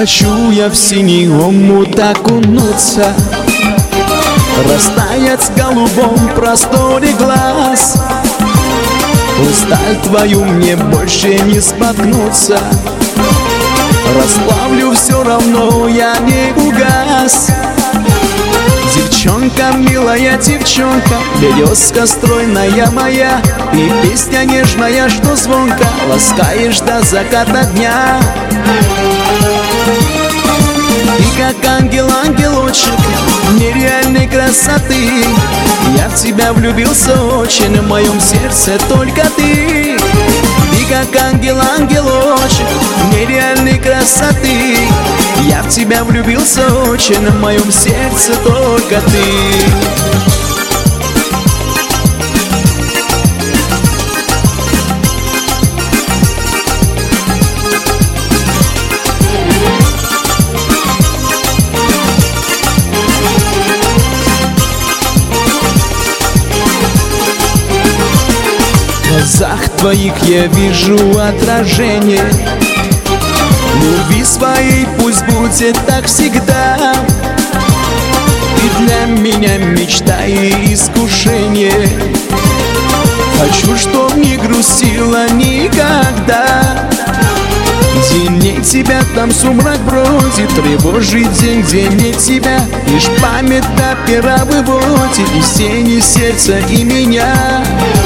Хочу я в синий омут окунуться, растаять в голубом просторе глаз. В сталь твою мне больше не споткнуться, расплавлю, все равно я не угас. Девчонка, милая девчонка, березка стройная моя, и песня нежная, что звонко ласкаешь до заката дня. И как ангел, ангелочек нереальной красоты, я в тебя влюбился очень, в моем сердце только ты. И как ангел, ангелочек нереальной красоты, я в тебя влюбился очень, в моем сердце только ты. В глазах твоих я вижу отражение любви своей, пусть будет так всегда. Ты для меня мечта и искушение, хочу, чтоб не грустила никогда. Где нет тебя, там сумрак бродит, тревожит день, где нет тебя. Лишь память до пера выводит из тени сердца и меня.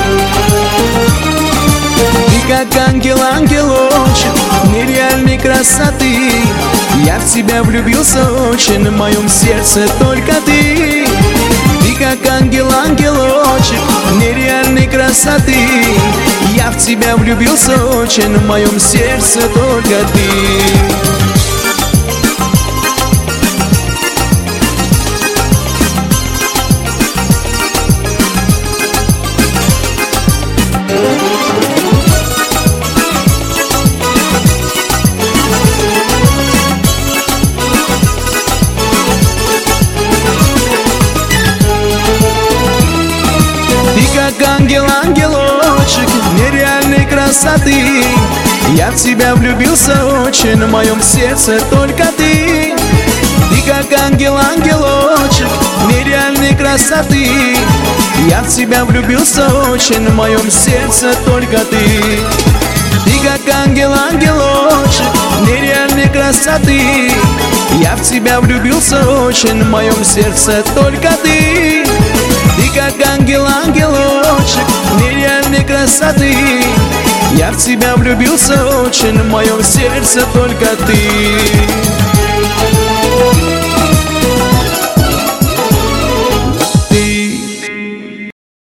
Ты как ангел, ангелочек нереальной красоты, я в тебя влюбился очень, в моем сердце только ты. Ты как ангел, ангелочек нереальной красоты, я в тебя влюбился очень, в моем сердце только ты. Как ангел, ангелочек нереальной красоты, я в тебя влюбился очень, в моем сердце только ты. Ты как ангел, ангелочек нереальной красоты, я в тебя влюбился очень, в моем сердце только ты. Ты как ангел, ангелочек нереальной красоты, я в тебя влюбился очень, в моем сердце только ты. Ты как ангел, ангелочек нереальной красоты, я в тебя влюбился очень, в моем сердце только ты.